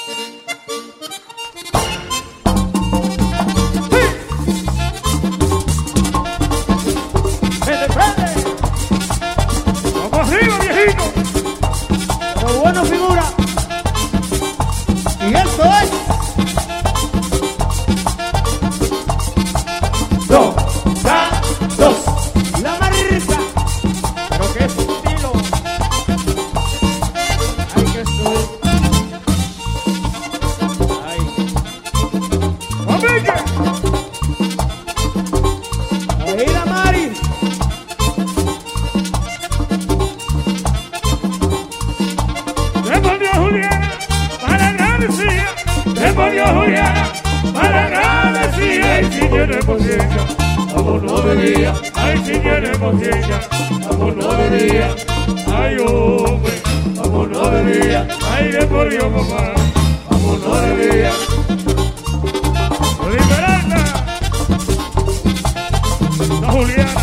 Vamos arriba, viejito. Pero bueno, figura. Y esto es Dos, dos. la marca. Pero qué estilo. Ay, que estoy. Ay. Amigue. Ahí la Mari. Demonio Juliana, malagradecida. Demonio Juliana, malagradecida. Y si tiene conciencia, amor no debía. Ay, si tiene conciencia, amor no debía. Ay, hombre, amor no debía. Ay, demonio mamá, amor no debía. Liberarla, la Juliana.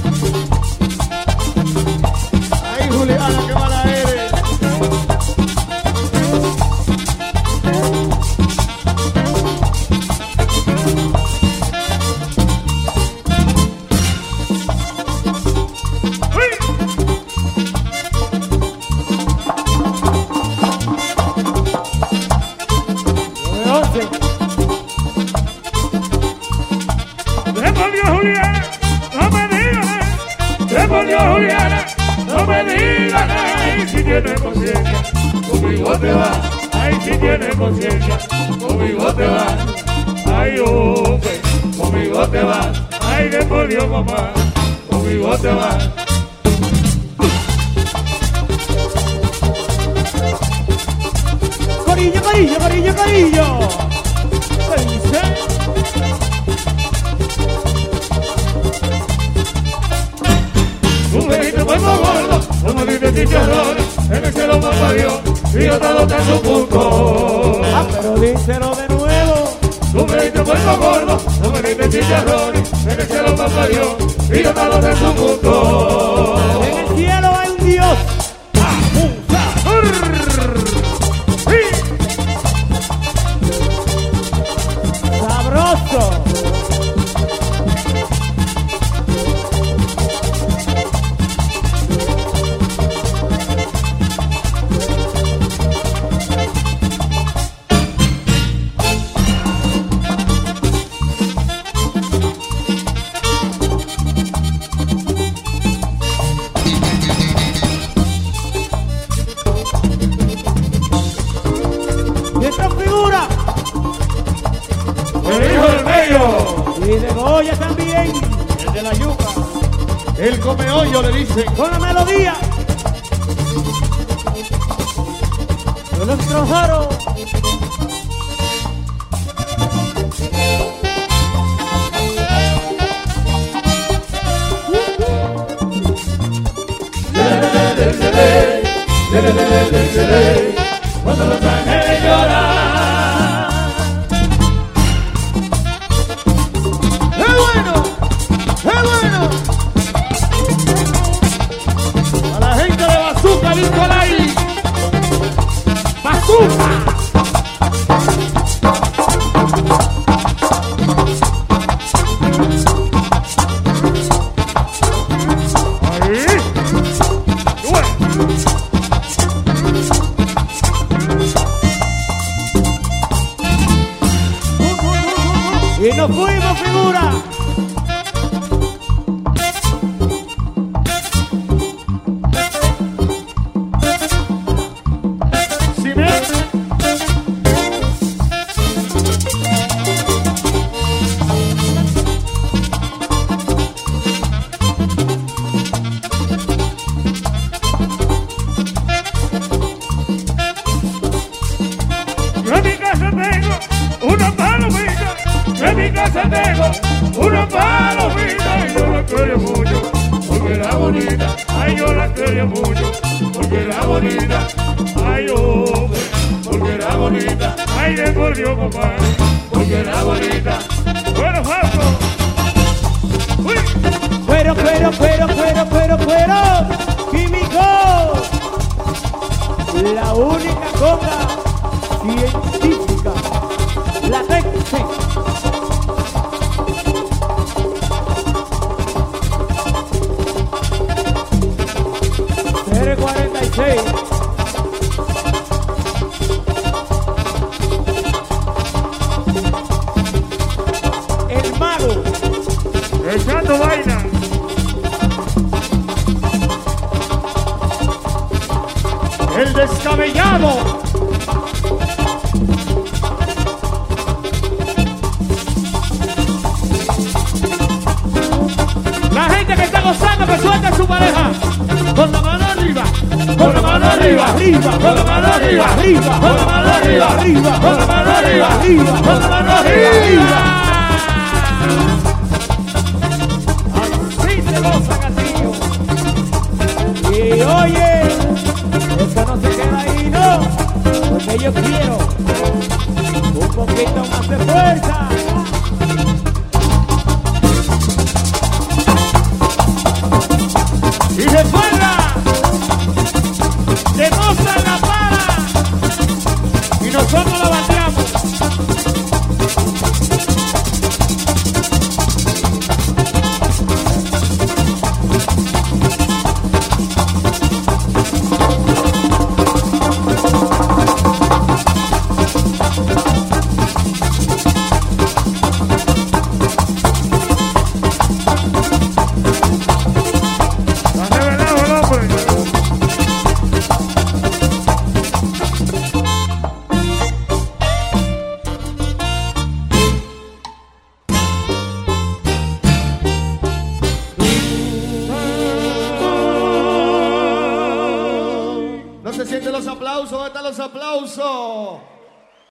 Ay, Juliana, qué mala eres. ¡Uy! De 11. Demonio Juliana, no me digas nada. Demonio Juliana, no me digas nada. Ay, si tienes conciencia, conmigo te vas. Ay, si tienes conciencia, conmigo te vas. Ay, hombre, conmigo te vas. Ay, demonio mamá, conmigo te vas. Corillo, corillo, corillo, corillo. ¿Qué dice? Tú me dijiste huevo gordo, no me diste chicharrones. En el cielo me parió y yo te lo tengo en punto. Ah, pero díselo de nuevo. Tú me diste huevo gordo, no me diste chicharrones. En el cielo me parió y yo te lo tengo en punto. En el cielo hay un Dios. Sabroso. Y esta figura. El hijo del medio, Y de Goya también. El de la yuca. el come hoyo le dicen. Con la melodía de los trojaros. Cuando los ángeles lloran. ¡Qué bueno! ¡Qué bueno! A la gente de Bazooka, Nicolai. Bazooka. Ahí. Y nos fuimos, figura. Si me yo en mi casa tengo una palomita. Yo en mi casa tengo una palomita. Y yo la quería mucho porque era bonita. Ay, yo la quería mucho porque era bonita. Ay, hombre, porque era bonita. Ay, le corrió papá porque era bonita. Bueno, Falco. Uy. Cuero, químico. La única conga científica, la Texi. CR46. El mago. Echando vaina. El descabellado. La gente que está gozando que suelte a su pareja. Con la mano arriba. Con la mano arriba. Arriba. Con la mano arriba. Arriba. Con la mano arriba. Arriba. Con la mano arriba. Arriba. Con la mano arriba. Así se goza, Castillo. Y oye, esto no se queda ahí, no, porque yo quiero un poquito más de fuerza. Y recuerda, que gozan la para y nosotros la bateamos. No se sienten los aplausos, ¿dónde están los aplausos?